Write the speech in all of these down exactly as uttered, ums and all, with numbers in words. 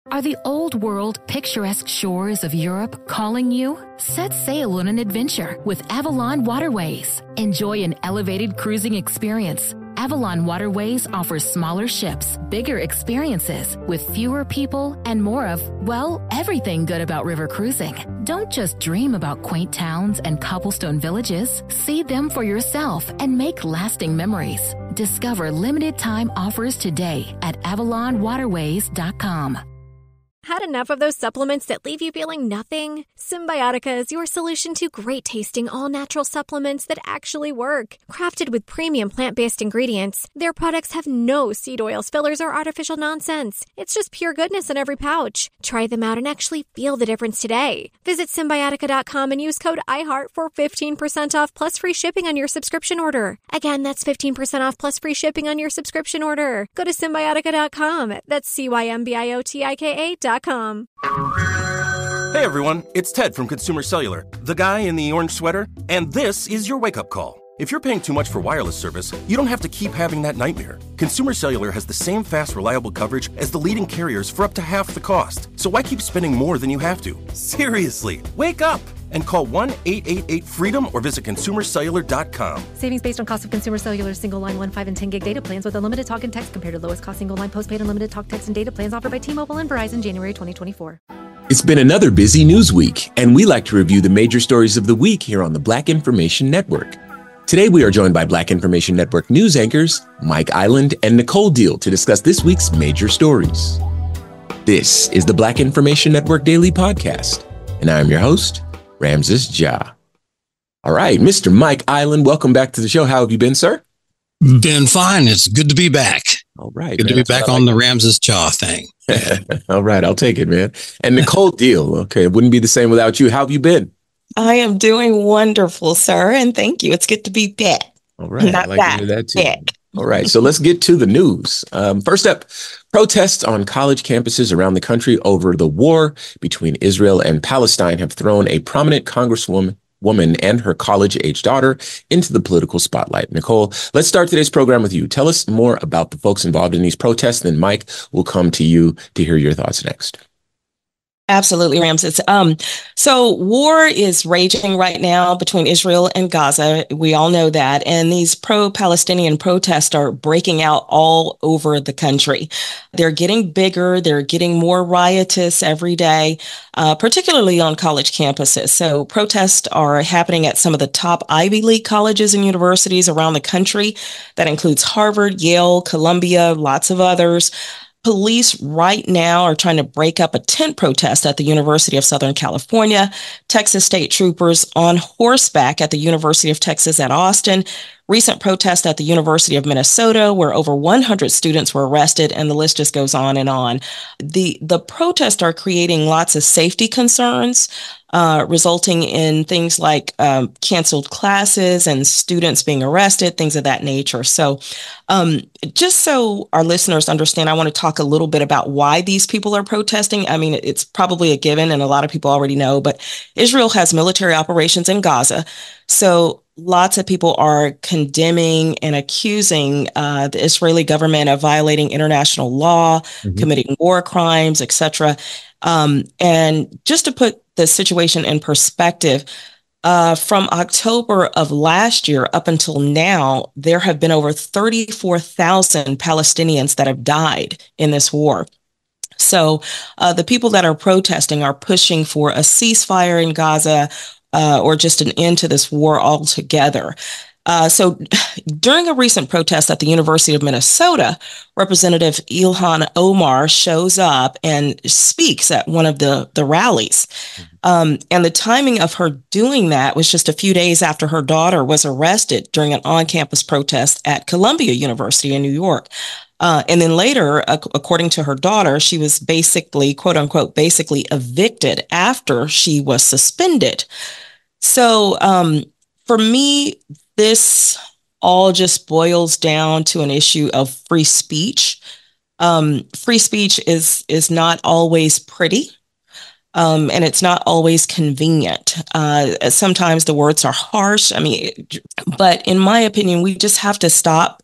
Are the old world picturesque shores of Europe calling you? Set sail on an adventure with Avalon Waterways. Enjoy an elevated cruising experience. Avalon Waterways offers smaller ships, bigger experiences, with fewer people and more of, well, everything good about river cruising. Don't just dream about quaint towns and cobblestone villages. See them for yourself and make lasting memories. Discover limited time offers today at avalon waterways dot com. Had enough of those supplements that leave you feeling nothing? Symbiotica is your solution to great-tasting, all-natural supplements that actually work. Crafted with premium plant-based ingredients, their products have no seed oils, fillers, or artificial nonsense. It's just pure goodness in every pouch. Try them out and actually feel the difference today. Visit Symbiotica dot com and use code iHeart for fifteen percent off plus free shipping on your subscription order. Again, that's fifteen percent off plus free shipping on your subscription order. Go to Symbiotica dot com. That's C Y M B I O T I K A dot com. Hey everyone, it's Ted from Consumer Cellular, the guy in the orange sweater, and this is your wake-up call. If you're paying too much for wireless service, you don't have to keep having that nightmare. Consumer Cellular has the same fast, reliable coverage as the leading carriers for up to half the cost. So why keep spending more than you have to? Seriously, wake up and call one eight eight eight freedom or visit consumer cellular dot com. Savings based on cost of Consumer Cellular single line one, five, and ten gig data plans with unlimited talk and text compared to lowest cost single line postpaid unlimited talk, text, and data plans offered by T-Mobile and Verizon January twenty twenty-four. It's been another busy news week, and we like to review the major stories of the week here on the Black Information Network. Today, we are joined by Black Information Network news anchors Mike Island and Nicole Deal to discuss this week's major stories. This is the Black Information Network Daily Podcast, and I'm your host, Ramses Ja. All right, Mister Mike Island, welcome back to the show. How have you been, sir? Been fine. It's good to be back. All right. Good man, to be back on like. the Ramses Ja thing. All right, I'll take it, man. And Nicole Deal, okay, it wouldn't be the same without you. How have you been? I am doing wonderful, sir, and thank you. It's good to be back. All right, Not I like back, to hear that too. back. All right, so let's get to the news. Um, first up, protests on college campuses around the country over the war between Israel and Palestine have thrown a prominent congresswoman woman and her college-age daughter into the political spotlight. Nicole, let's start today's program with you. Tell us more about the folks involved in these protests, then Mike will come to you to hear your thoughts next. Absolutely, Ramses. Um, so war is raging right now between Israel and Gaza. We all know that. And these pro-Palestinian protests are breaking out all over the country. They're getting bigger. They're getting more riotous every day, uh, particularly on college campuses. So protests are happening at some of the top Ivy League colleges and universities around the country. That includes Harvard, Yale, Columbia, lots of others. Police right now are trying to break up a tent protest at the University of Southern California. Texas state troopers on horseback at the University of Texas at Austin. Recent protest at the University of Minnesota, where over one hundred students were arrested, and the list just goes on and on. The, the protests are creating lots of safety concerns, uh, resulting in things like um, canceled classes and students being arrested, things of that nature. So um, just so our listeners understand, I want to talk a little bit about why these people are protesting. I mean, it's probably a given, and a lot of people already know, but Israel has military operations in Gaza. So lots of people are condemning and accusing uh, the Israeli government of violating international law, mm-hmm. committing war crimes, et cetera. Um, and just to put the situation in perspective, uh, from October of last year up until now, there have been over thirty-four thousand Palestinians that have died in this war. So uh, the people that are protesting are pushing for a ceasefire in Gaza, Uh, or just an end to this war altogether. Uh, so during a recent protest at the University of Minnesota, Representative Ilhan Omar shows up and speaks at one of the, the rallies. Um, and the timing of her doing that was just a few days after her daughter was arrested during an on-campus protest at Columbia University in New York. Uh, and then later, uh, according to her daughter, she was basically, quote unquote, basically evicted after she was suspended. So um, for me, this all just boils down to an issue of free speech. Um, free speech is is not always pretty, um, and it's not always convenient. Uh, sometimes the words are harsh. I mean, but in my opinion, we just have to stop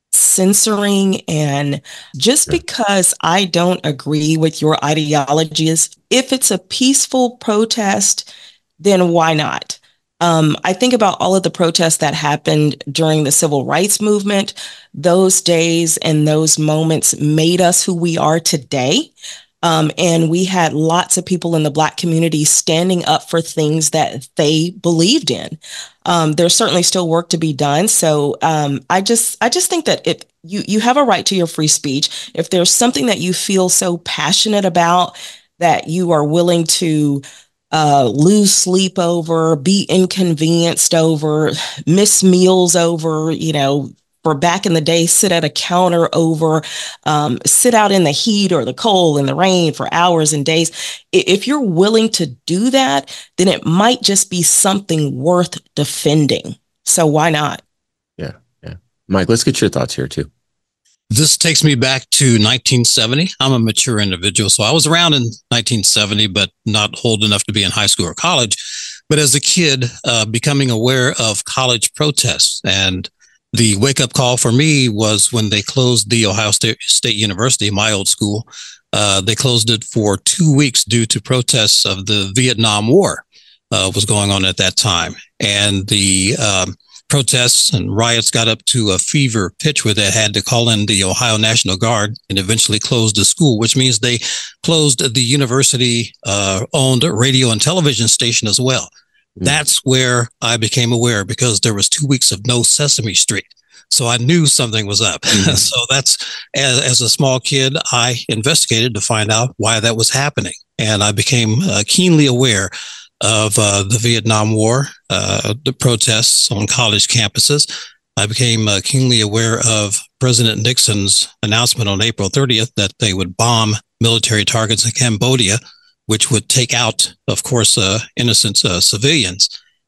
censoring, and just Yeah. because I don't agree with your ideologies, if it's a peaceful protest, then why not? Um, I think about all of the protests that happened during the civil rights movement. Those days and those moments made us who we are today. Um, and we had lots of people in the Black community standing up for things that they believed in. Um, there's certainly still work to be done. So um, I just I just think that if you you have a right to your free speech, if there's something that you feel so passionate about that you are willing to uh, lose sleep over, be inconvenienced over, miss meals over, you know, for back in the day, sit at a counter over, um, sit out in the heat or the cold and the rain for hours and days. If you're willing to do that, then it might just be something worth defending. So why not? Yeah. Yeah. Mike, let's get your thoughts here too. This takes me back to nineteen seventy. I'm a mature individual, so I was around in nineteen seventy, but not old enough to be in high school or college. But as a kid, uh, becoming aware of college protests, and the wake-up call for me was when they closed the Ohio State, State University, my old school. Uh, they closed it for two weeks due to protests of the Vietnam War uh, was going on at that time. And the um, protests and riots got up to a fever pitch where they had to call in the Ohio National Guard and eventually closed the school, which means they closed the university-owned uh, radio and television station as well. That's where I became aware, because there was two weeks of no Sesame Street. So I knew something was up. Mm-hmm. So that's, as, as a small kid, I investigated to find out why that was happening. And I became uh, keenly aware of uh, the Vietnam War, uh, the protests on college campuses. I became uh, keenly aware of President Nixon's announcement on April thirtieth that they would bomb military targets in Cambodia, which would take out, of course, uh, innocent uh, civilians.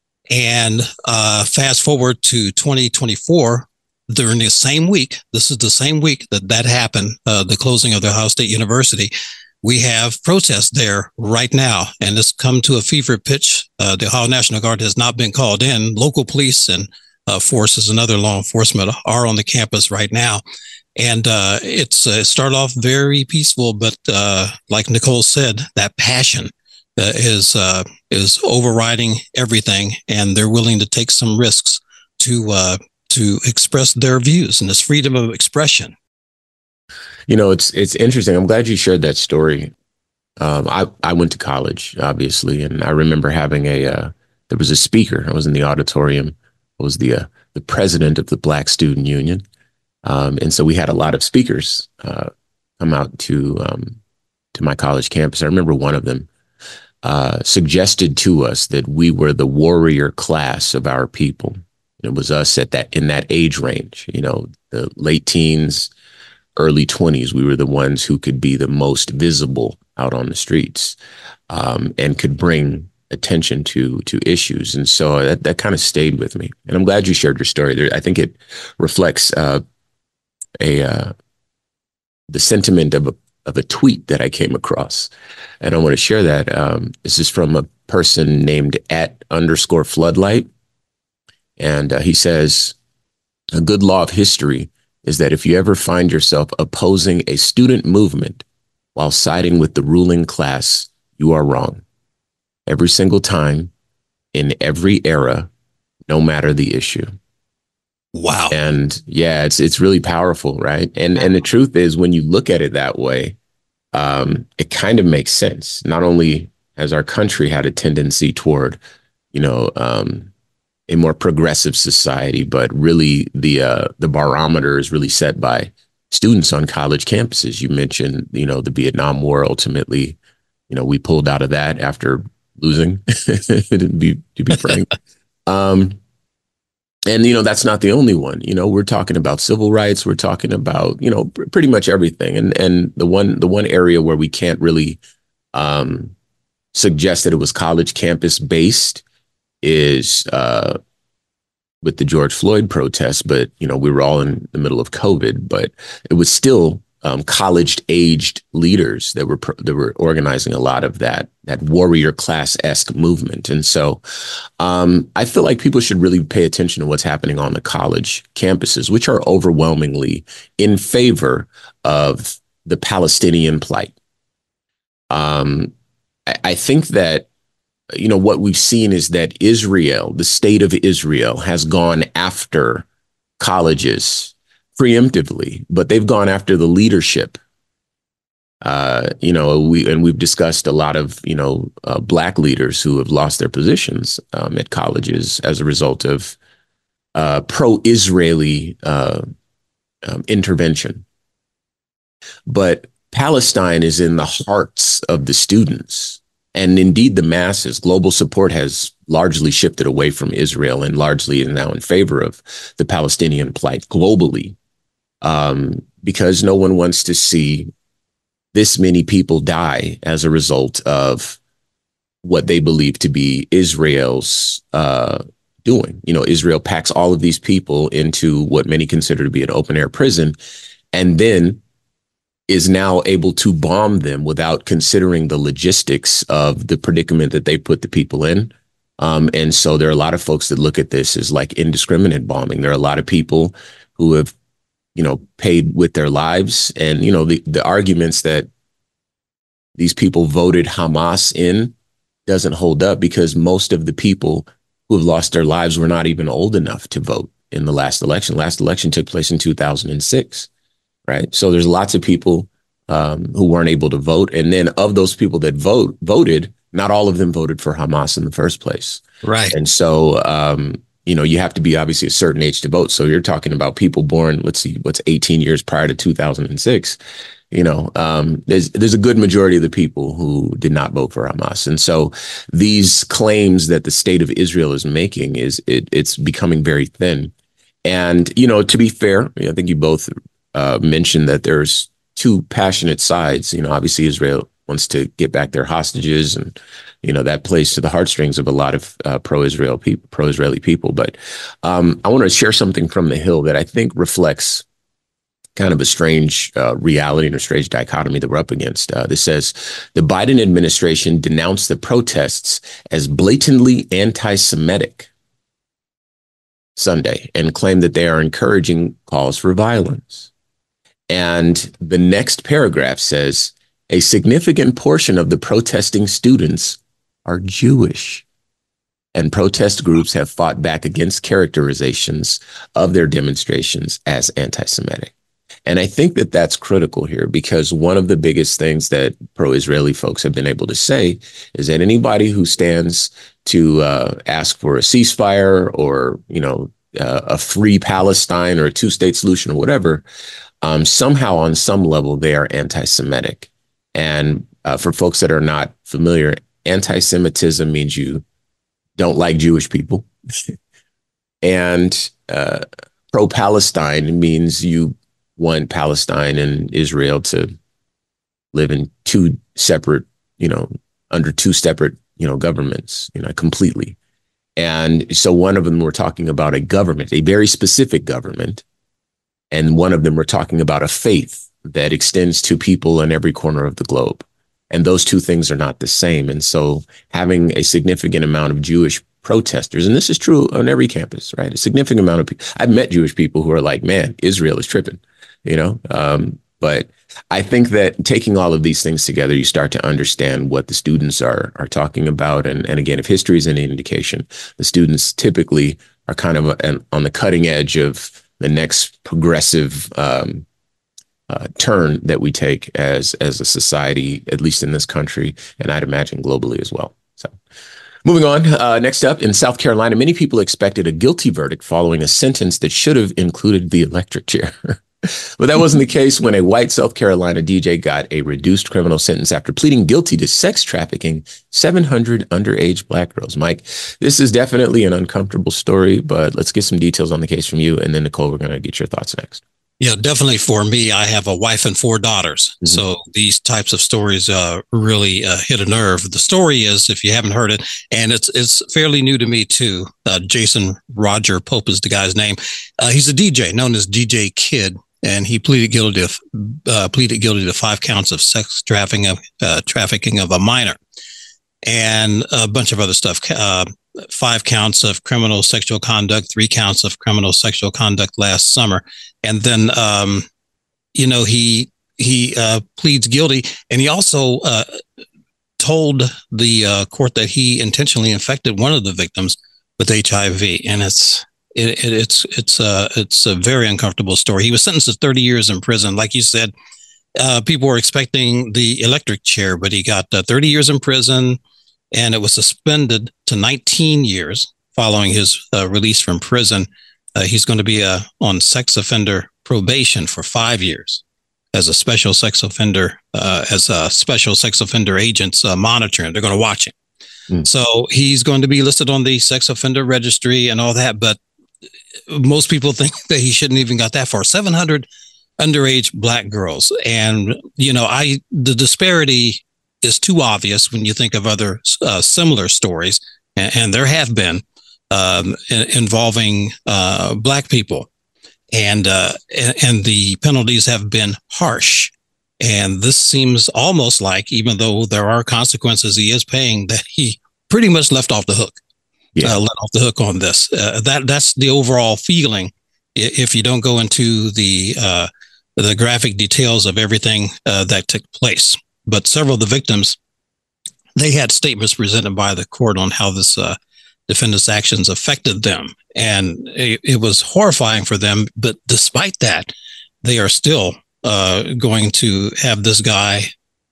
And uh, fast forward to twenty twenty-four, during the same week, this is the same week that that happened, uh, the closing of the Ohio State University, we have protests there right now, and it's come to a fever pitch. Uh, the Ohio National Guard has not been called in. Local police and uh, forces and other law enforcement are on the campus right now. And uh, it's uh, it started off very peaceful, but uh, like Nicole said, that passion uh, is uh, is overriding everything, and they're willing to take some risks to uh, to express their views, and this freedom of expression. You know, it's it's interesting. I'm glad you shared that story. Um, I I went to college, obviously, and I remember having a uh, there was a speaker. I was in the auditorium. I was the uh, the president of the Black Student Union. Um, and so we had a lot of speakers uh, come out to um, to my college campus. I remember one of them uh, suggested to us that we were the warrior class of our people. It was us at that in that age range, you know, the late teens, early twenties. We were the ones who could be the most visible out on the streets um, and could bring attention to to issues. And so that, that kind of stayed with me. And I'm glad you shared your story there. I think it reflects uh, a uh, the sentiment of a of a tweet that I came across, and I want to share that. Um, this is from a person named at underscore floodlight, and uh, he says, "A good law of history is that if you ever find yourself opposing a student movement while siding with the ruling class, you are wrong. Every single time, in every era, no matter the issue." Wow. And yeah, it's it's really powerful, right? And and the truth is, when you look at it that way, um, it kind of makes sense. Not only has our country had a tendency toward, you know, um, a more progressive society, but really the uh, the barometer is really set by students on college campuses. You mentioned, you know, the Vietnam War. Ultimately, you know, we pulled out of that after losing, to be to be frank. Um, And, you know, that's not the only one. You know, we're talking about civil rights. We're talking about, you know, pr- pretty much everything. And and the one the one area where we can't really um, suggest that it was college campus based is uh, with the George Floyd protests. But, you know, we were all in the middle of COVID, but it was still um, college-aged leaders that were that were organizing a lot of that that warrior class-esque movement. And so um, I feel like people should really pay attention to what's happening on the college campuses, which are overwhelmingly in favor of the Palestinian plight. Um, I, I think that, you know, what we've seen is that Israel, the state of Israel, has gone after colleges preemptively, but they've gone after the leadership. Uh, you know, we and we've discussed a lot of, you know, uh, Black leaders who have lost their positions um, at colleges as a result of uh, pro-Israeli uh, um, intervention. But Palestine is in the hearts of the students. And indeed, the masses. Global support has largely shifted away from Israel and largely is now in favor of the Palestinian plight globally, um, because no one wants to see this many people die as a result of what they believe to be Israel's uh, doing. You know, Israel packs all of these people into what many consider to be an open air prison, and then is now able to bomb them without considering the logistics of the predicament that they put the people in. Um, and so there are a lot of folks that look at this as like indiscriminate bombing. There are a lot of people who have, you know, paid with their lives. And, you know, the, the arguments that these people voted Hamas in doesn't hold up, because most of the people who have lost their lives were not even old enough to vote in the last election. Last election took place in two thousand six. Right. So there's lots of people um, who weren't able to vote. And then of those people that vote voted, not all of them voted for Hamas in the first place. Right. And so, um, you know, you have to be obviously a certain age to vote. So you're talking about people born, let's see, what's eighteen years prior to two thousand six. You know, um, there's there's a good majority of the people who did not vote for Hamas. And so these claims that the state of Israel is making is it, it's becoming very thin. And, you know, to be fair, I think you both Uh, mentioned that there's two passionate sides. You know, obviously Israel wants to get back their hostages, and you know that plays to the heartstrings of a lot of uh, pro-Israel people, pro-Israeli people. But um, I want to share something from the Hill that I think reflects kind of a strange uh, reality and a strange dichotomy that we're up against. Uh, this says the Biden administration denounced the protests as blatantly anti-Semitic Sunday and claimed that they are encouraging calls for violence. And the next paragraph says, a significant portion of the protesting students are Jewish, and protest groups have fought back against characterizations of their demonstrations as anti-Semitic. And I think that that's critical here, because one of the biggest things that pro-Israeli folks have been able to say is that anybody who stands to uh, ask for a ceasefire or, you know, uh, a free Palestine or a two-state solution or whatever, Um, somehow on some level, they are anti-Semitic. And uh, for folks that are not familiar, anti-Semitism means you don't like Jewish people. And uh, pro-Palestine means you want Palestine and Israel to live in two separate, you know, under two separate, you know, governments, you know, completely. And so one of them, we're talking about a government, a very specific government. And one of them, we're talking about a faith that extends to people in every corner of the globe. And those two things are not the same. And so having a significant amount of Jewish protesters, and this is true on every campus, right? A significant amount of people. I've met Jewish people who are like, man, Israel is tripping, you know? Um, but I think that taking all of these things together, you start to understand what the students are are talking about. And, and again, if history is any indication, the students typically are kind of an, on the cutting edge of the next progressive um, uh, turn that we take as as a society, at least in this country, and I'd imagine globally as well. So moving on, uh, next up, in South Carolina, many people expected a guilty verdict following a sentence that should have included the electric chair. But that wasn't the case when a white South Carolina D J got a reduced criminal sentence after pleading guilty to sex trafficking seven hundred underage Black girls. Mike, this is definitely an uncomfortable story, but let's get some details on the case from you. And then, Nicole, we're going to get your thoughts next. Yeah, definitely. For me, I have a wife and four daughters. Mm-hmm. So these types of stories uh, really uh, hit a nerve. The story is, if you haven't heard it, and it's it's fairly new to me too, uh, Jason Roger Pope is the guy's name. Uh, he's a D J known as D J Kid. and he pleaded guilty to uh, pleaded guilty to five counts of sex trafficking of uh, trafficking of a minor, and a bunch of other stuff. Uh, five counts of criminal sexual conduct, three counts of criminal sexual conduct last summer, and then um, you know he he uh, pleads guilty, and he also uh, told the uh, court that he intentionally infected one of the victims with H I V, and it's. It, it, it's it's a it's a very uncomfortable story. He was sentenced to thirty years in prison. Like you said, uh, people were expecting the electric chair, but he got uh, thirty years in prison, and it was suspended to nineteen years following his uh, release from prison. Uh, he's going to be uh, on sex offender probation for five years as a special sex offender, uh, as a special sex offender agents uh, monitoring. They're going to watch him. Mm. So he's going to be listed on the sex offender registry and all that, but most people think that he shouldn't even got that far. seven hundred underage black girls. And, you know, I, the disparity is too obvious when you think of other uh, similar stories. And, and there have been um, in, involving uh, black people. And, uh, and, and the penalties have been harsh. And this seems almost like, even though there are consequences he is paying, that he pretty much left off the hook. Yeah. Uh, let off the hook on this. Uh, that that's the overall feeling. If you don't go into the uh, the graphic details of everything uh, that took place, but several of the victims, they had statements presented by the court on how this uh, defendant's actions affected them, and it, it was horrifying for them. But despite that, they are still uh, going to have this guy,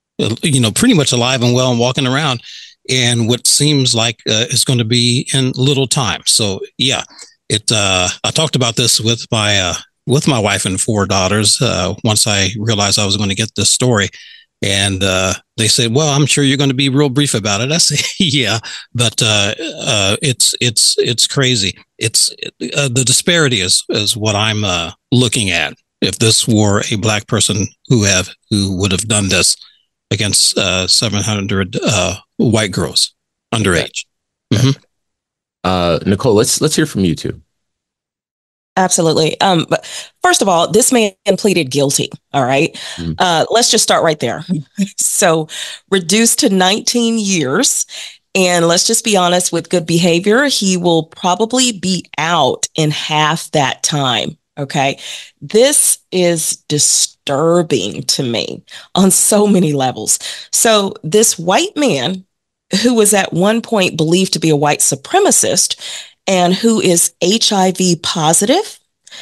you know, pretty much alive and well and walking around. And what seems like uh, is going to be in little time. So yeah, it. Uh, I talked about this with my uh, with my wife and four daughters uh, once I realized I was going to get this story, and uh, they said, "Well, I'm sure you're going to be real brief about it." I said, "Yeah, but uh, uh, it's it's it's crazy. It's uh, the disparity is is what I'm uh, looking at. If this were a black person who have who would have done this against uh, seven hundred uh, white girls underage." Okay. Mm-hmm. Uh, Nicole, let's let's hear from you too. Absolutely. Um, but first of all, this man pleaded guilty. All right. Mm-hmm. Uh, let's just start right there. So reduced to nineteen years. And let's just be honest, with good behavior, he will probably be out in half that time. Okay. This is disturbing to me on so many levels. So this white man, who was at one point believed to be a white supremacist and who is H I V positive,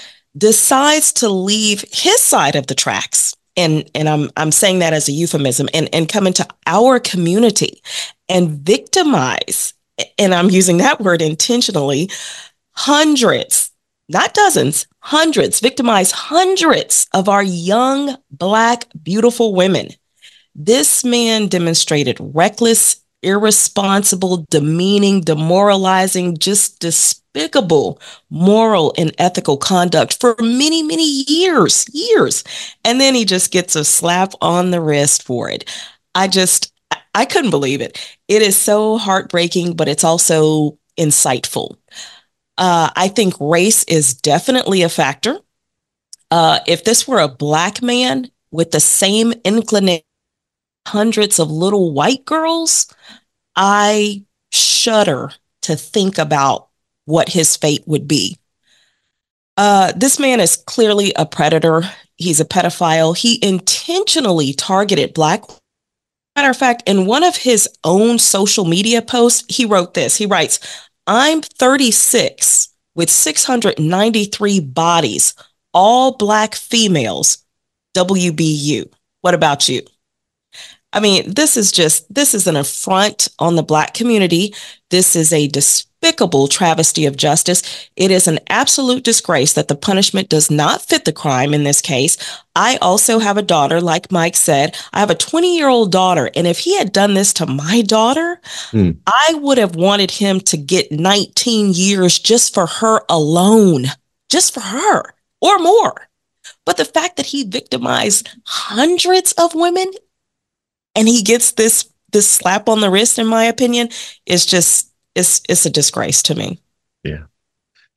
decides to leave his side of the tracks. And, and I'm, I'm saying that as a euphemism, and, and come into our community and victimize, and I'm using that word intentionally, hundreds, not dozens, hundreds, victimize hundreds of our young, Black, beautiful women. This man demonstrated reckless, irresponsible, demeaning, demoralizing, just despicable moral and ethical conduct for many, many years, years. And then he just gets a slap on the wrist for it. I just, I couldn't believe it. It is so heartbreaking, but it's also insightful. Uh, I think race is definitely a factor. Uh, if this were a Black man with the same inclination, hundreds of little white girls, I shudder to think about what his fate would be. Uh, this man is clearly a predator. He's a pedophile. He intentionally targeted Black. Matter of fact, in one of his own social media posts, he wrote this. He writes, "I'm thirty-six with six hundred ninety-three bodies, all Black females, W B U. What about you?" I mean, this is just, this is an affront on the Black community. This is a despicable travesty of justice. It is an absolute disgrace that the punishment does not fit the crime in this case. I also have a daughter, like Mike said. I have a twenty-year-old daughter, and if he had done this to my daughter, mm. I would have wanted him to get nineteen years just for her alone, just for her, or more. But the fact that he victimized hundreds of women and he gets this this slap on the wrist, in my opinion, is just, it's, it's a disgrace to me. Yeah.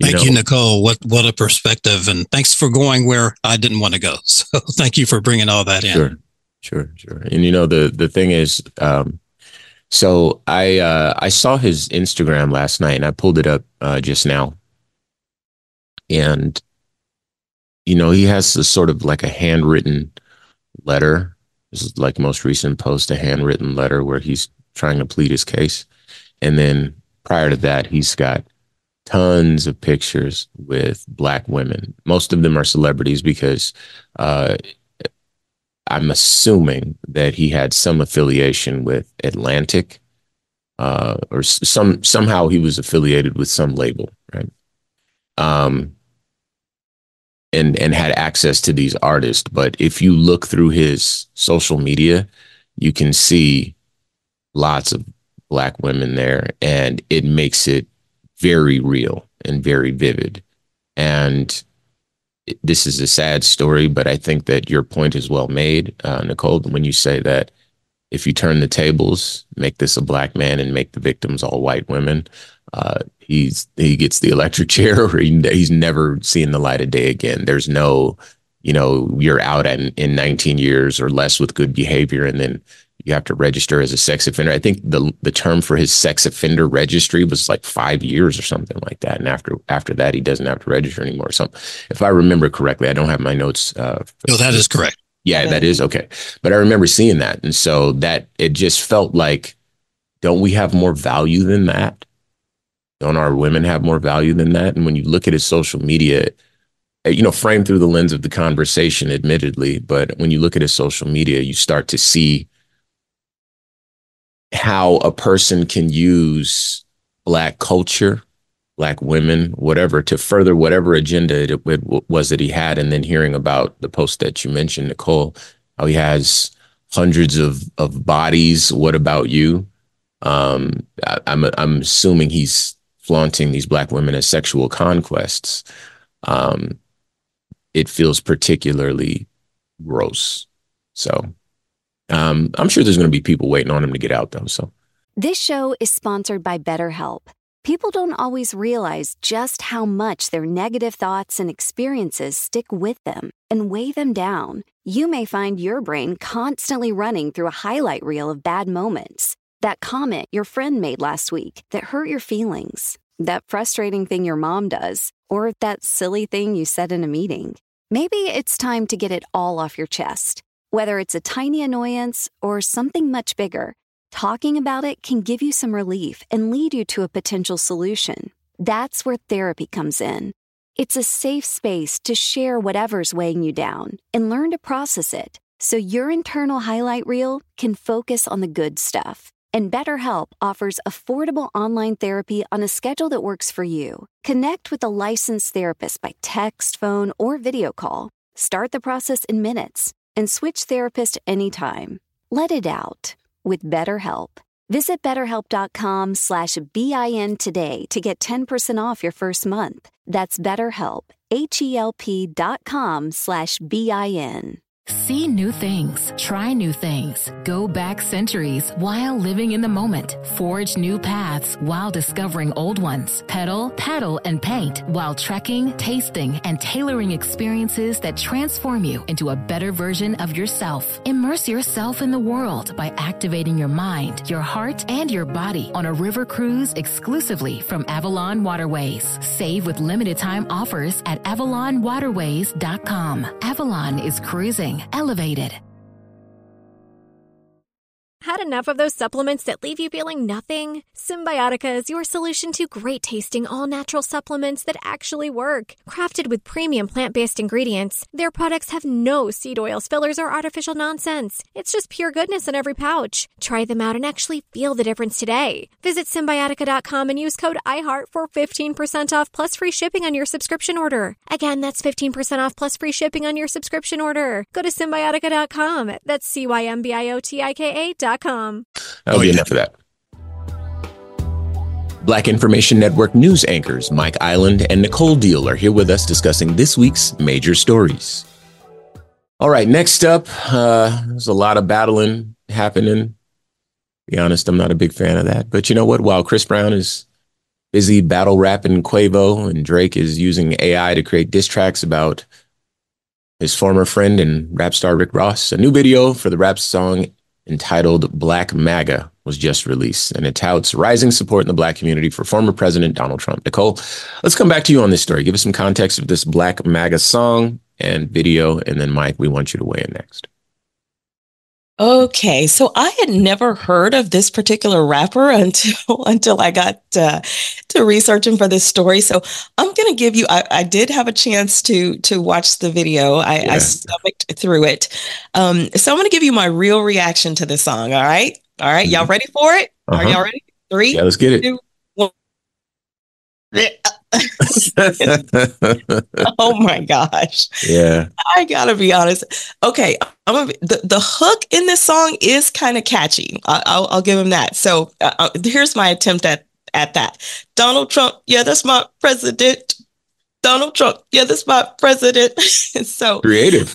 Thank know, you, Nicole. What what a perspective. And thanks for going where I didn't want to go. So thank you for bringing all that in. Sure, sure, sure. And, you know, the, the thing is, um, so I uh, I saw his Instagram last night and I pulled it up uh, just now. And, you know, he has this sort of like a handwritten letter. This is like most recent post, a handwritten letter where he's trying to plead his case. And then prior to that, he's got tons of pictures with Black women. Most of them are celebrities because uh, I'm assuming that he had some affiliation with Atlantic uh, or some somehow he was affiliated with some label, right? Um, and and had access to these artists. But if you look through his social media, you can see lots of Black women there, and it makes it very real and very vivid. And this is a sad story, but I think that your point is well made, uh, Nicole, when you say that if you turn the tables, make this a Black man and make the victims all white women, uh, he's he gets the electric chair, or he, he's never seen the light of day again. There's no, you know, you're out in, in nineteen years or less with good behavior, and then you have to register as a sex offender. I think the the term for his sex offender registry was like five years or something like that. And after after that, he doesn't have to register anymore. So if I remember correctly, I don't have my notes. Uh, no, that is correct. Yeah, that is okay. But I remember seeing that. And so that it just felt like, don't we have more value than that? Don't our women have more value than that? And when you look at his social media, you know, framed through the lens of the conversation, admittedly, but when you look at his social media, you start to see how a person can use Black culture, Black women, whatever, to further whatever agenda it, it was that he had. And then hearing about the post that you mentioned, Nicole, how he has hundreds of, of bodies. What about you? Um, I, I'm, I'm assuming he's flaunting these Black women as sexual conquests. Um, it feels particularly gross. So Um, I'm sure there's going to be people waiting on him to get out, though. So this show is sponsored by BetterHelp. People don't always realize just how much their negative thoughts and experiences stick with them and weigh them down. You may find your brain constantly running through a highlight reel of bad moments. That comment your friend made last week that hurt your feelings. That frustrating thing your mom does. Or that silly thing you said in a meeting. Maybe it's time to get it all off your chest. Whether it's a tiny annoyance or something much bigger, talking about it can give you some relief and lead you to a potential solution. That's where therapy comes in. It's a safe space to share whatever's weighing you down and learn to process it so your internal highlight reel can focus on the good stuff. And BetterHelp offers affordable online therapy on a schedule that works for you. Connect with a licensed therapist by text, phone, or video call. Start the process in minutes and switch therapist anytime. Let it out with BetterHelp. Visit betterhelp.com slash BIN today to get ten percent off your first month. That's BetterHelp, H-E-L-P dot com slash B-I-N. See new things, try new things, go back centuries while living in the moment, forge new paths while discovering old ones, pedal, paddle, and paint while trekking, tasting, and tailoring experiences that transform you into a better version of yourself. Immerse yourself in the world by activating your mind, your heart, and your body on a river cruise exclusively from Avalon Waterways. Save with limited time offers at avalon waterways dot com. Avalon is cruising elevated. Had enough of those supplements that leave you feeling nothing? Symbiotica is your solution to great-tasting, all-natural supplements that actually work. Crafted with premium plant-based ingredients, their products have no seed oils, fillers, or artificial nonsense. It's just pure goodness in every pouch. Try them out and actually feel the difference today. Visit Symbiotica dot com and use code iHeart for fifteen percent off plus free shipping on your subscription order. Again, that's fifteen percent off plus free shipping on your subscription order. Go to Symbiotica dot com. That's C Y M B I O T I K A dot com. That'll be enough of that. Black Information Network news anchors Mike Island and Nicole Deal are here with us discussing this week's major stories. All right, next up, uh, there's a lot of battling happening. To be honest, I'm not a big fan of that. But you know what? While Chris Brown is busy battle rapping Quavo, and Drake is using A I to create diss tracks about his former friend and rap star Rick Ross. A new video for the rap song entitled Black MAGA was just released, and it touts rising support in the Black community for former President Donald Trump. Nicole, let's come back to you on this story. Give us some context of this Black MAGA song and video, and then Mike, we want you to weigh in next. Okay, so I had never heard of this particular rapper until until I got uh, to researching for this story. So I'm going to give you. I, I did have a chance to to watch the video. I, yeah. I stomached through it. Um, so I'm going to give you my real reaction to this song. All right, all right, y'all ready for it? Uh-huh. Are y'all ready? Three. Yeah, let's get it. Two, one. Oh my gosh. Yeah. I gotta be honest. Okay. I'm gonna be, the, the hook in this song is kind of catchy. I, I'll, I'll give him that. So uh, here's my attempt at, at that. Donald Trump. Yeah, that's my president. Donald Trump. Yeah, that's my president. So creative.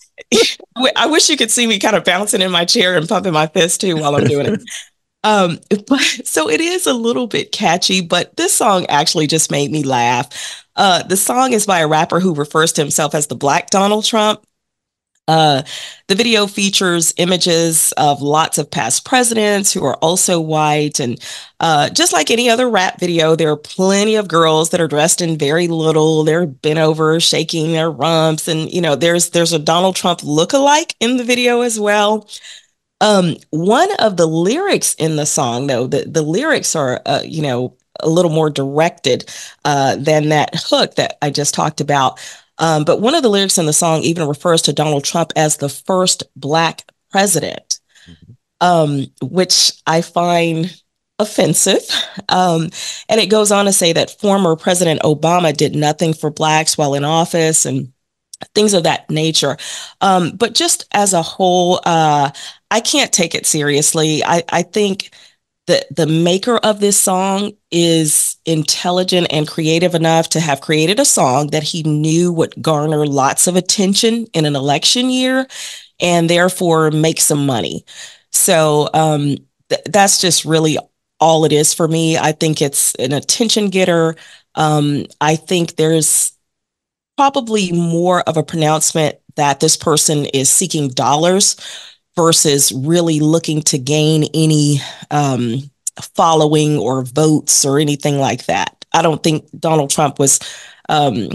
Uh, I wish you could see me kind of bouncing in my chair and pumping my fist too while I'm doing it. Um, but so it is a little bit catchy, but this song actually just made me laugh. Uh, the song is by a rapper who refers to himself as the Black Donald Trump. Uh, the video features images of lots of past presidents who are also white. And uh, just like any other rap video, there are plenty of girls that are dressed in very little. They're bent over, shaking their rumps. And, you know, there's there's a Donald Trump lookalike in the video as well. Um, one of the lyrics in the song, though, the, the lyrics are, uh, you know, a little more directed uh, than that hook that I just talked about. Um, but one of the lyrics in the song even refers to Donald Trump as the first Black president, mm-hmm. um, which I find offensive. Um, and it goes on to say that former President Obama did nothing for Blacks while in office and things of that nature. Um, but just as a whole, uh, I can't take it seriously. I, I think that the maker of this song is intelligent and creative enough to have created a song that he knew would garner lots of attention in an election year and therefore make some money. So um, th- that's just really all it is for me. I think it's an attention getter. Um, I think there's probably more of a pronouncement that this person is seeking dollars versus really looking to gain any um, following or votes or anything like that. I don't think Donald Trump was um,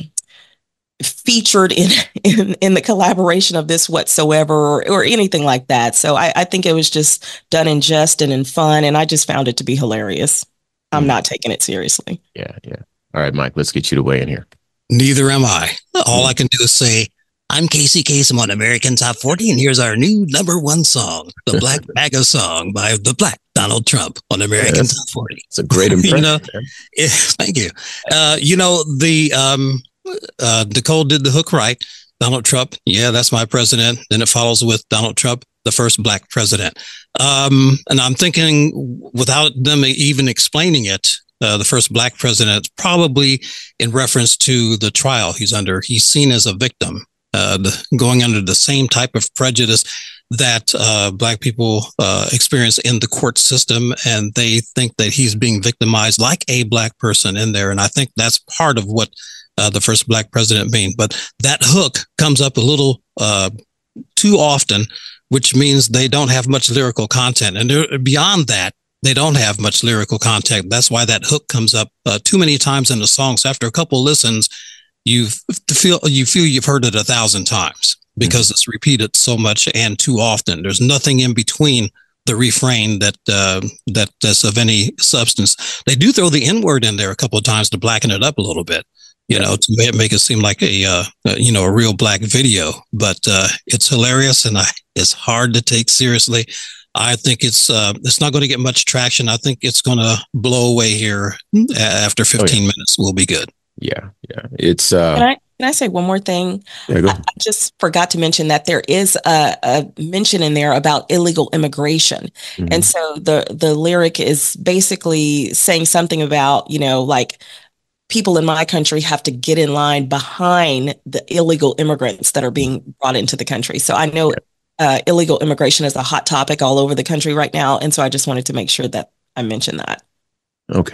featured in, in in the collaboration of this whatsoever or, or anything like that. So I, I think it was just done in jest and in fun, and I just found it to be hilarious. I'm not taking it seriously. Yeah, yeah. All right, Mike, let's get you to weigh in here. Neither am I. All I can do is say, I'm Casey Kasem on American Top forty, and here's our new number one song, the Black MAGA song by the Black Donald Trump on American yes. Top forty. It's a great impression. you know, yeah, thank you. Uh, you know, the um, uh, Nicole did the hook right. Donald Trump, yeah, that's my president. Then it follows with Donald Trump, the first Black president. Um, and I'm thinking, without them even explaining it, Uh, the first Black president, probably in reference to the trial he's under. He's seen as a victim, uh, the, going under the same type of prejudice that uh, Black people uh, experience in the court system. And they think that he's being victimized like a Black person in there. And I think that's part of what uh, the first Black president means. But that hook comes up a little uh, too often, which means they don't have much lyrical content. And beyond that, they don't have much lyrical content. That's why that hook comes up uh, too many times in the song. So after a couple of listens, you feel you feel you've heard it a thousand times because mm-hmm. it's repeated so much and too often. There's nothing in between the refrain that uh, that that's of any substance. They do throw the N word in there a couple of times to blacken it up a little bit, you yeah. know, to make it seem like a uh, you know a real Black video. But uh, it's hilarious and I, it's hard to take seriously. I think it's uh, it's not going to get much traction. I think it's going to blow away here after fifteen oh, yeah. minutes. We'll be good. Yeah, yeah. It's. Uh, can I can I say one more thing? Yeah, go I, I just forgot to mention that there is a, a mention in there about illegal immigration, mm-hmm. and so the the lyric is basically saying something about, you know, like, people in my country have to get in line behind the illegal immigrants that are being brought into the country. So I know. Yeah. Uh, illegal immigration is a hot topic all over the country right now. And so I just wanted to make sure that I mentioned that. Okay.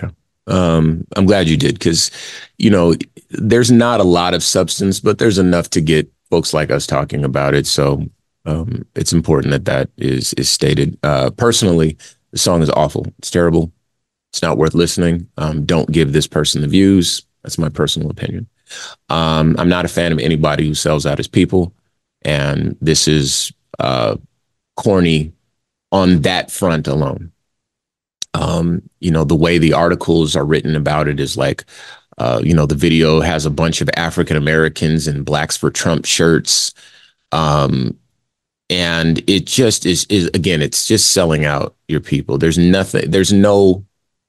Um, I'm glad you did, because, you know, there's not a lot of substance, but there's enough to get folks like us talking about it. So um, it's important that that is is stated. Uh, personally, the song is awful. It's terrible. It's not worth listening. Um, don't give this person the views. That's my personal opinion. Um, I'm not a fan of anybody who sells out his people. And this is uh, corny on that front alone. Um, you know, the way the articles are written about it is like, uh, you know, the video has a bunch of African Americans in Blacks for Trump shirts. Um, and it just is, is, again, it's just selling out your people. There's nothing, there's no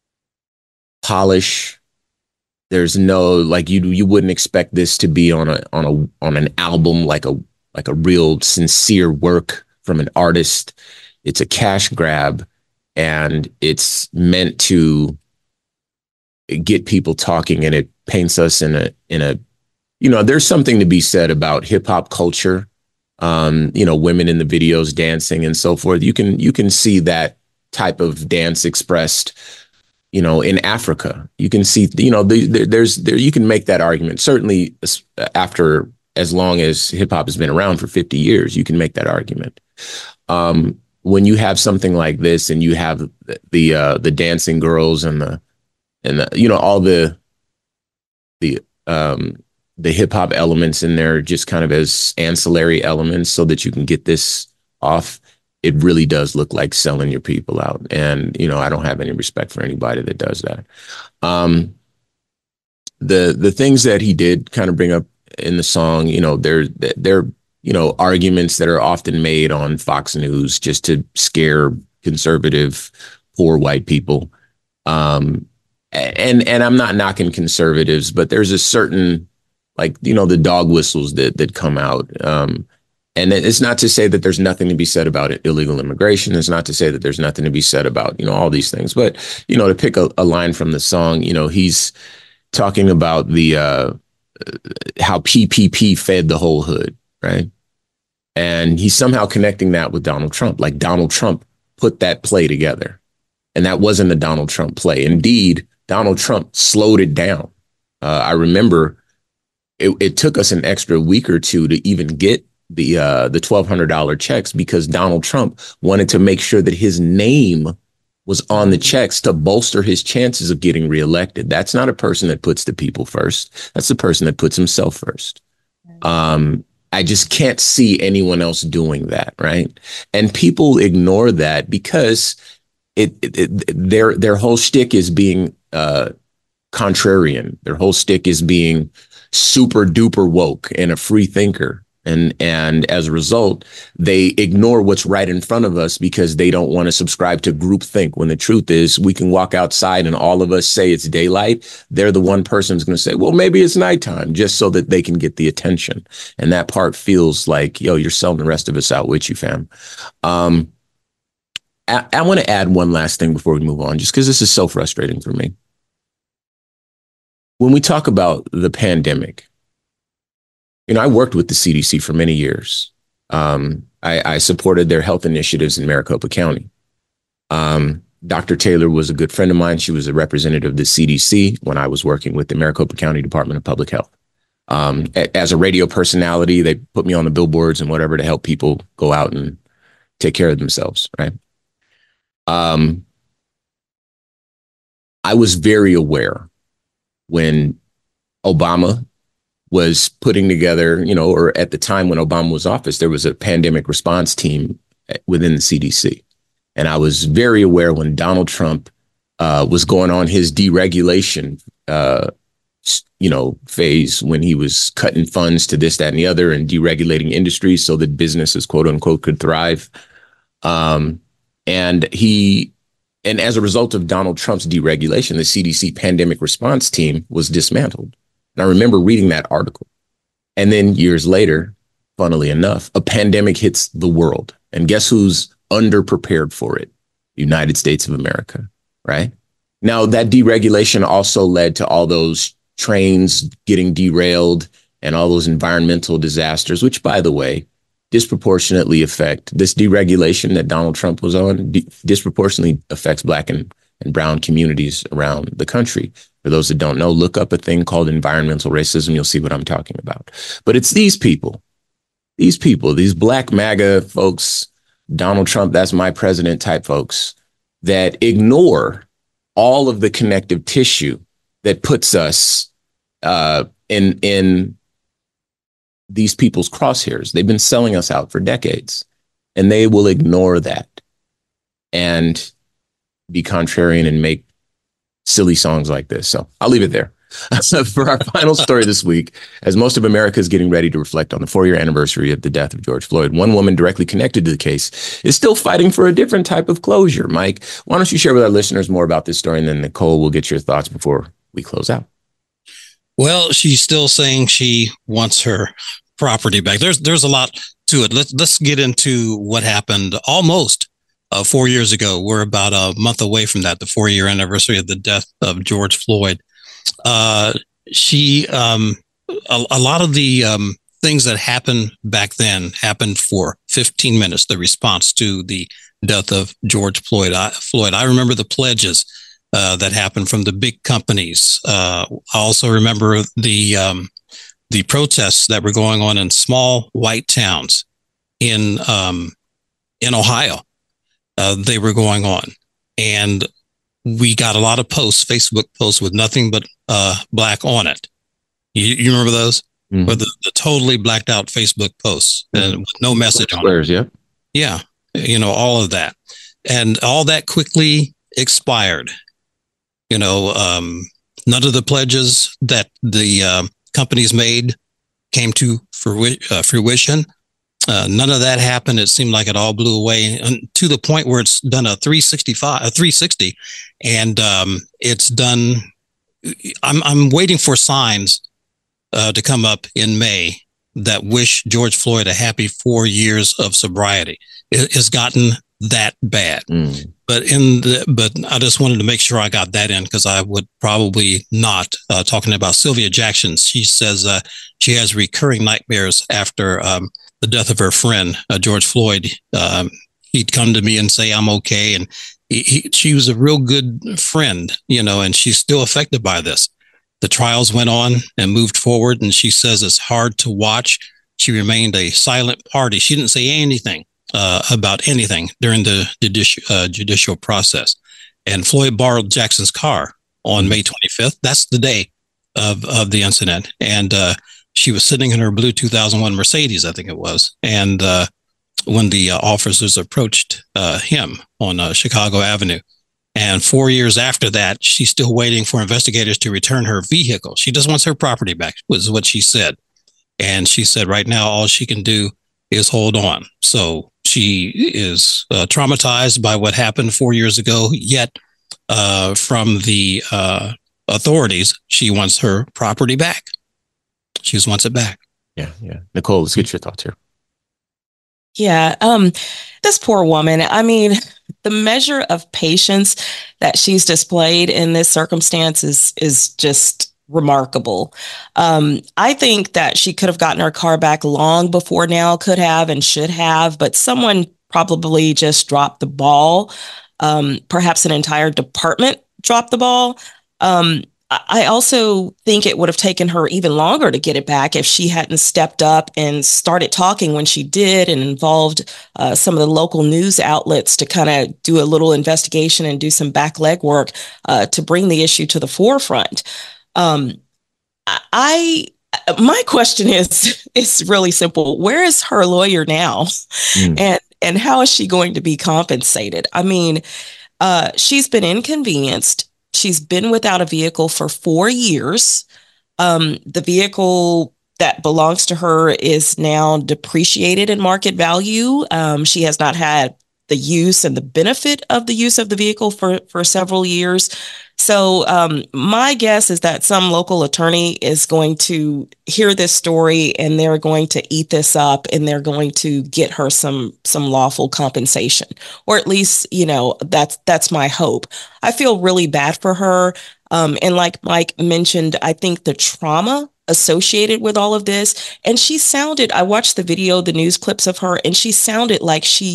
polish. There's no, like, you, you wouldn't expect this to be on a, on a, on an album, like a, like a real sincere work from an artist. It's a cash grab. And it's meant to get people talking, and it paints us in a, in a, you know, there's something to be said about hip hop culture. Um, you know, women in the videos dancing and so forth. You can, you can see that type of dance expressed, you know, in Africa. You can see, you know, the, the, there's there, you can make that argument. Certainly after, as long as hip hop has been around for fifty years, you can make that argument. Um, When you have something like this, and you have the uh, the dancing girls and the and the, you know, all the the um, the hip hop elements in there, just kind of as ancillary elements, so that you can get this off, it really does look like selling your people out. And you know, I don't have any respect for anybody that does that. Um, the the things that he did kind of bring up in the song, you know, they're they're you know, arguments that are often made on Fox News just to scare conservative, poor white people. Um, and and I'm not knocking conservatives, but there's a certain, like, you know, the dog whistles that that come out. Um, and it's not to say that there's nothing to be said about illegal immigration. It's not to say that there's nothing to be said about, you know, all these things. But, you know, to pick a, a line from the song, you know, he's talking about the uh, how P P P fed the whole hood. Right. And he's somehow connecting that with Donald Trump, like Donald Trump put that play together. And that wasn't a Donald Trump play. Indeed, Donald Trump slowed it down. Uh, I remember it, it took us an extra week or two to even get the uh, the twelve hundred dollars checks, because Donald Trump wanted to make sure that his name was on the checks to bolster his chances of getting reelected. That's not a person that puts the people first. That's the person that puts himself first. Um, I just can't see anyone else doing that, right? And people ignore that because it, it, it their their whole shtick is being uh, contrarian. Their whole shtick is being super duper woke and a free thinker. And and as a result, they ignore what's right in front of us because they don't want to subscribe to groupthink, when the truth is we can walk outside and all of us say it's daylight. They're the one person who's going to say, well, maybe it's nighttime, just so that they can get the attention. And that part feels like, yo, you're selling the rest of us out with you, fam. Um, I, I want to add one last thing before we move on, just because this is so frustrating for me. When we talk about the pandemic, you know, I worked with the C D C for many years. Um, I, I supported their health initiatives in Maricopa County. Um, Doctor Taylor was a good friend of mine. She was a representative of the C D C when I was working with the Maricopa County Department of Public Health. Um, a, as a radio personality, they put me on the billboards and whatever to help people go out and take care of themselves, right? Um, I was very aware when Obama was putting together, you know, or at the time when Obama was in office, there was a pandemic response team within the C D C. And I was very aware when Donald Trump uh, was going on his deregulation, uh, you know, phase, when he was cutting funds to this, that, and the other, and deregulating industries so that businesses, quote unquote, could thrive. Um, and he, and as a result of Donald Trump's deregulation, the C D C pandemic response team was dismantled. And I remember reading that article. And then years later, funnily enough, a pandemic hits the world. And guess who's underprepared for it? The United States of America, right? Now, that deregulation also led to all those trains getting derailed and all those environmental disasters, which, by the way, disproportionately affect this deregulation that Donald Trump was on, di- disproportionately affects Black and and brown communities around the country. For those that don't know, look up a thing called environmental racism. You'll see what I'm talking about. But it's these people, these people, these Black MAGA folks, Donald Trump, that's my president type folks, that ignore all of the connective tissue that puts us uh, in in these people's crosshairs. They've been selling us out for decades, and they will ignore that and be contrarian and make silly songs like this. So I'll leave it there. For our final story this week, as most of America is getting ready to reflect on the four-year anniversary of the death of George Floyd, one woman directly connected to the case is still fighting for a different type of closure. Mike, why don't you share with our listeners more about this story, and then Nicole will get your thoughts before we close out. Well, she's still saying she wants her property back. There's there's a lot to it. Let's let's get into what happened almost uh, four years ago. We're about a month away from that, the four-year anniversary of the death of George Floyd. Uh, she um, a, a lot of the um, things that happened back then happened for fifteen minutes. The response to the death of George Floyd. I, Floyd. I remember the pledges Uh, that happened from the big companies. Uh, I also remember the um, the protests that were going on in small white towns in um, in Ohio. Uh, they were going on, and we got a lot of posts, Facebook posts with nothing but uh, black on it. You, you remember those? Mm-hmm. With the, the totally blacked out Facebook posts mm-hmm. and with no message on Squares, it. Yeah, yeah, you know, all of that, and all that quickly expired. You know, um, none of the pledges that the uh, companies made came to uh, fruition. Uh, none of that happened. It seemed like it all blew away, and to the point where it's done a three sixty-five, a three sixty, and um, it's done. I'm I'm waiting for signs uh, to come up in May that wish George Floyd a happy four years of sobriety. It has gotten that bad. Mm. But in the, but I just wanted to make sure I got that in, because I would probably not. Uh, talking about Sylvia Jackson, she says uh, she has recurring nightmares after um, the death of her friend, uh, George Floyd. Um, he'd come to me and say, I'm okay. And he, he, she was a real good friend, you know, and she's still affected by this. The trials went on and moved forward, and she says it's hard to watch. She remained a silent party. She didn't say anything Uh, about anything during the judici- uh, judicial process. And Floyd borrowed Jackson's car on May twenty-fifth. That's the day of, of the incident. And uh, she was sitting in her blue two thousand one Mercedes, I think it was. And uh, when the uh, officers approached uh, him on uh, Chicago Avenue, and four years after that, she's still waiting for investigators to return her vehicle. She just wants her property back, was what she said. And she said right now, all she can do is hold on. So she is uh, traumatized by what happened four years ago, yet uh, from the uh, authorities, she wants her property back. She just wants it back. Yeah, yeah. Nicole, let's get your thoughts here. Yeah, um, this poor woman, I mean, the measure of patience that she's displayed in this circumstance is, is just remarkable. Um, I think that she could have gotten her car back long before now, could have and should have, but someone probably just dropped the ball. Um, perhaps an entire department dropped the ball. Um, I also think it would have taken her even longer to get it back if she hadn't stepped up and started talking when she did, and involved uh, some of the local news outlets to kind of do a little investigation and do some back leg work uh, to bring the issue to the forefront. Um, I, my question is, is really simple. Where is her lawyer now? Mm. And, and how is she going to be compensated? I mean, uh, she's been inconvenienced. She's been without a vehicle for four years. Um, the vehicle that belongs to her is now depreciated in market value. Um, she has not had the use and the benefit of the use of the vehicle for, for several years. So um, my guess is that some local attorney is going to hear this story, and they're going to eat this up, and they're going to get her some some lawful compensation, or at least, you know, that's that's my hope. I feel really bad for her. Um, and like Mike mentioned, I think the trauma associated with all of this, and she sounded, I watched the video, the news clips of her, and she sounded like she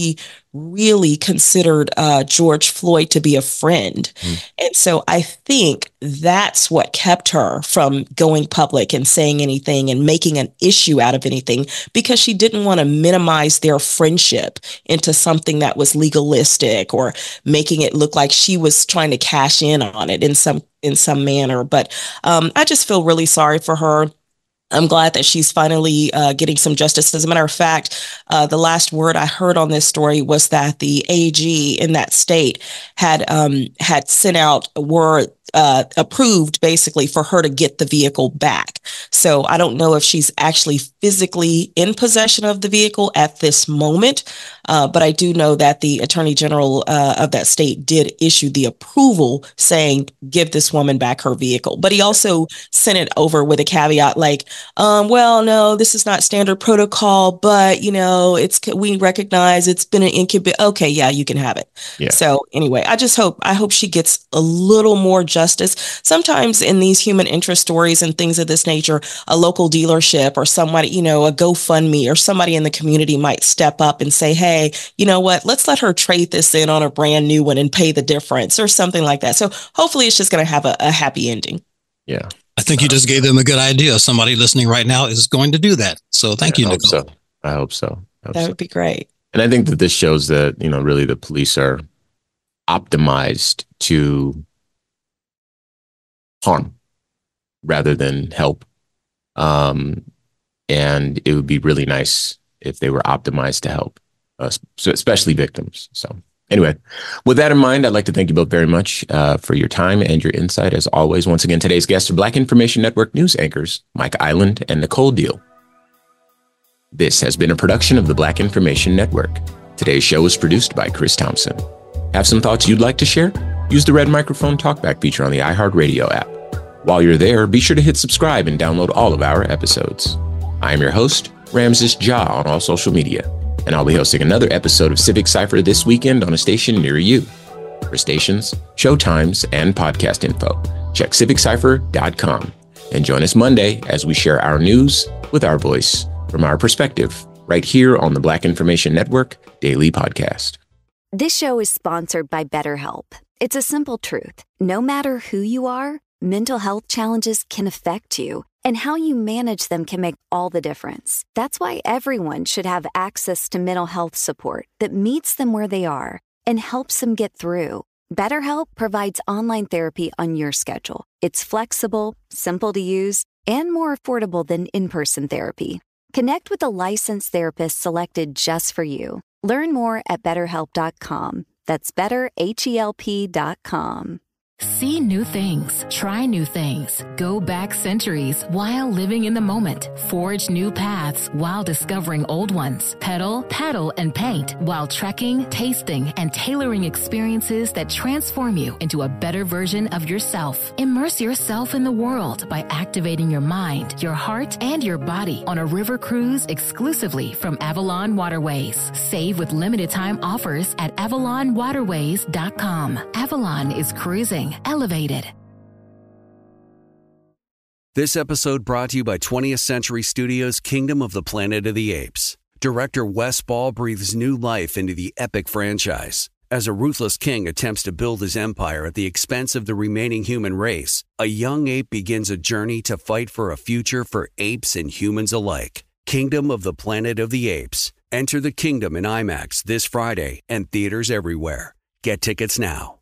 really considered uh, George Floyd to be a friend. Mm. And so I think that's what kept her from going public and saying anything and making an issue out of anything, because she didn't want to minimize their friendship into something that was legalistic or making it look like she was trying to cash in on it in some in some manner. But um, I just feel really sorry for her. I'm glad that she's finally uh, getting some justice. As a matter of fact, uh, the last word I heard on this story was that the A G in that state had um, had sent out word uh, approved basically for her to get the vehicle back. So I don't know if she's actually physically in possession of the vehicle at this moment, uh, but I do know that the Attorney General uh, of that state did issue the approval saying, give this woman back her vehicle. But he also sent it over with a caveat like, um, well, no, this is not standard protocol, but, you know, it's we recognize it's been an incubate. OK, yeah, you can have it. Yeah. So anyway, I just hope I hope she gets a little more justice. Sometimes in these human interest stories and things of this nature, a local dealership or somebody, you know, a GoFundMe or somebody in the community might step up and say, hey, you know what, let's let her trade this in on a brand new one and pay the difference or something like that. So hopefully it's just going to have a, a happy ending. Yeah. I think you just gave them a good idea. Somebody listening right now is going to do that. So thank yeah, you, I hope Nicole. so. I hope so. I hope that so. would be great. And I think that this shows that, you know, really the police are optimized to harm rather than help. Um, and it would be really nice if they were optimized to help, uh, so especially victims. So anyway, with that in mind, I'd like to thank you both very much uh, for your time and your insight. As always, once again, today's guests are Black Information Network news anchors, Mike Island and Nicole Deal. This has been a production of the Black Information Network. Today's show was produced by Chris Thompson. Have some thoughts you'd like to share? Use the red microphone talkback feature on the iHeartRadio app. While you're there, be sure to hit subscribe and download all of our episodes. I am your host, Ramses Ja, on all social media, and I'll be hosting another episode of Civic Cypher this weekend on a station near you. For stations, show times, and podcast info, check civic cypher dot com and join us Monday as we share our news with our voice from our perspective right here on the Black Information Network Daily Podcast. This show is sponsored by BetterHelp. It's a simple truth. No matter who you are, mental health challenges can affect you, and how you manage them can make all the difference. That's why everyone should have access to mental health support that meets them where they are and helps them get through. BetterHelp provides online therapy on your schedule. It's flexible, simple to use, and more affordable than in-person therapy. Connect with a licensed therapist selected just for you. Learn more at better help dot com. That's better help dot com. See new things, try new things, go back centuries while living in the moment, forge new paths while discovering old ones, pedal, paddle, and paint while trekking, tasting, and tailoring experiences that transform you into a better version of yourself. Immerse yourself in the world by activating your mind, your heart, and your body on a river cruise exclusively from Avalon Waterways. Save with limited time offers at avalon waterways dot com. Avalon is cruising elevated. This episode brought to you by twentieth Century Studios' Kingdom of the Planet of the Apes. Director Wes Ball breathes new life into the epic franchise. As a ruthless king attempts to build his empire at the expense of the remaining human race, a young ape begins a journey to fight for a future for apes and humans alike. Kingdom of the Planet of the Apes. Enter the kingdom in IMAX this Friday and theaters everywhere. Get tickets now.